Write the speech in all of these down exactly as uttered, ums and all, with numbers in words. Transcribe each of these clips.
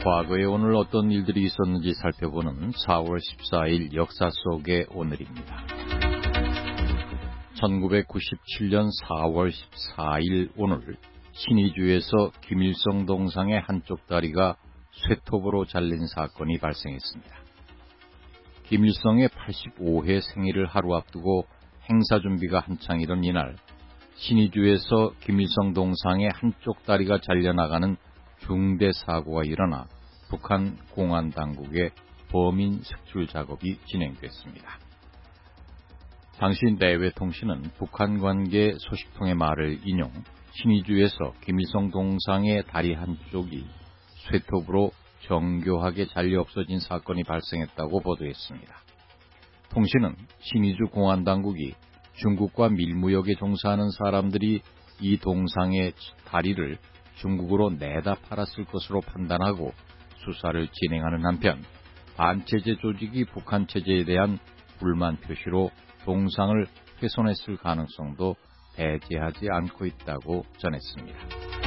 과거에 오늘 어떤 일들이 있었는지 살펴보는 사월 십사일 역사 속의 오늘입니다. 천구백구십칠년 사월 십사일 오늘 신의주에서 김일성 동상의 한쪽 다리가 쇠톱으로 잘린 사건이 발생했습니다. 김일성의 팔십오회 생일을 하루 앞두고 행사 준비가 한창이던 이날 신의주에서 김일성 동상의 한쪽 다리가 잘려나가는 중대 사고가 일어나 북한 공안 당국의 범인 색출 작업이 진행됐습니다. 당시 내외통신은 북한 관계 소식통의 말을 인용, 신의주에서 김일성 동상의 다리 한쪽이 쇠톱으로 정교하게 잘려 없어진 사건이 발생했다고 보도했습니다. 통신은 신의주 공안당국이 중국과 밀무역에 종사하는 사람들이 이 동상의 다리를 중국으로 내다 팔았을 것으로 판단하고 수사를 진행하는 한편 반체제 조직이 북한 체제에 대한 불만 표시로 동상을 훼손했을 가능성도 배제하지 않고 있다고 전했습니다.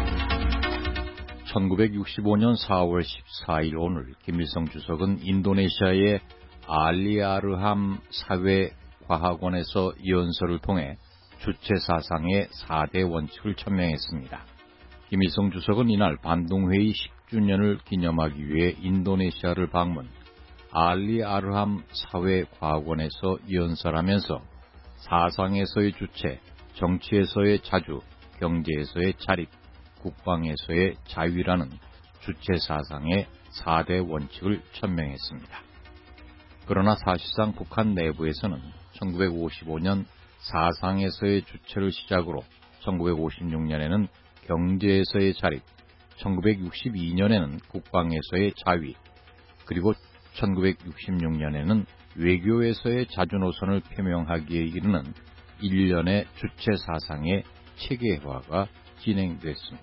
천구백육십오년 사월 십사일 오늘 김일성 주석은 인도네시아의 알리아르함 사회과학원에서 연설을 통해 주체사상의 사대 원칙을 천명했습니다. 김일성 주석은 이날 반동회의 십주년을 기념하기 위해 인도네시아를 방문, 알리아르함 사회과학원에서 연설하면서 사상에서의 주체, 정치에서의 자주, 경제에서의 자립, 국방에서의 자유라는 주체사상의 사대 원칙을 천명했습니다. 그러나 사실상 북한 내부에서는 천구백오십오년 사상에서의 주체를 시작으로 천구백오십육년에는 경제에서의 자립, 천구백육십이년에는 국방에서의 자위, 그리고 천구백육십육년에는 외교에서의 자주 노선을 표명하기에 이르는 일련의 주체 사상의 체계화가 진행됐습니다.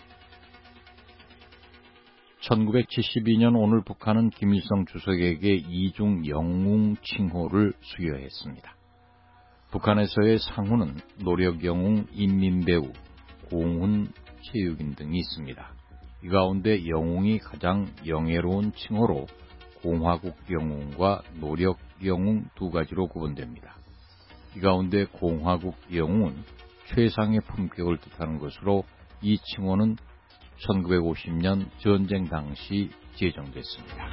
천구백칠십이년 오늘 북한은 김일성 주석에게 이중 영웅 칭호를 수여했습니다. 북한에서의 상훈은 노력영웅, 인민배우, 공훈, 체육인 등이 있습니다. 이 가운데 영웅이 가장 영예로운 칭호로 공화국 영웅과 노력 영웅 두 가지로 구분됩니다. 이 가운데 공화국 영웅은 최상의 품격을 뜻하는 것으로 이 칭호는 천구백오십년 전쟁 당시 제정됐습니다.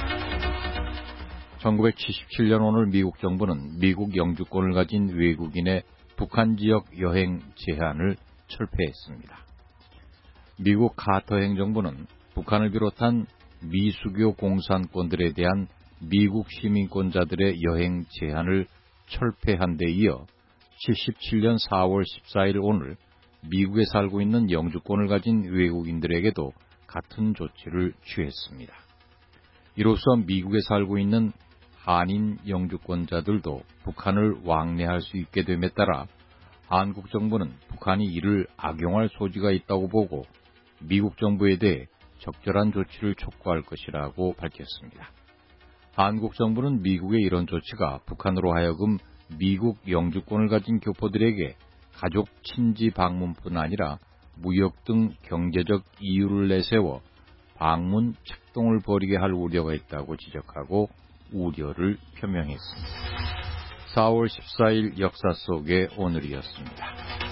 천구백칠십칠년 오늘 미국 정부는 미국 영주권을 가진 외국인의 북한 지역 여행 제한을 철폐했습니다. 미국 카터 행정부는 북한을 비롯한 미수교 공산권들에 대한 미국 시민권자들의 여행 제한을 철폐한 데 이어 칠십칠년 사월 십사일 오늘 미국에 살고 있는 영주권을 가진 외국인들에게도 같은 조치를 취했습니다. 이로써 미국에 살고 있는 한인 영주권자들도 북한을 왕래할 수 있게 됨에 따라 한국 정부는 북한이 이를 악용할 소지가 있다고 보고 미국 정부에 대해 적절한 조치를 촉구할 것이라고 밝혔습니다. 한국 정부는 미국의 이런 조치가 북한으로 하여금 미국 영주권을 가진 교포들에게 가족 친지 방문뿐 아니라 무역 등 경제적 이유를 내세워 방문 착동을 벌이게 할 우려가 있다고 지적하고 우려를 표명했습니다. 사월 십사일 역사 속의 오늘이었습니다.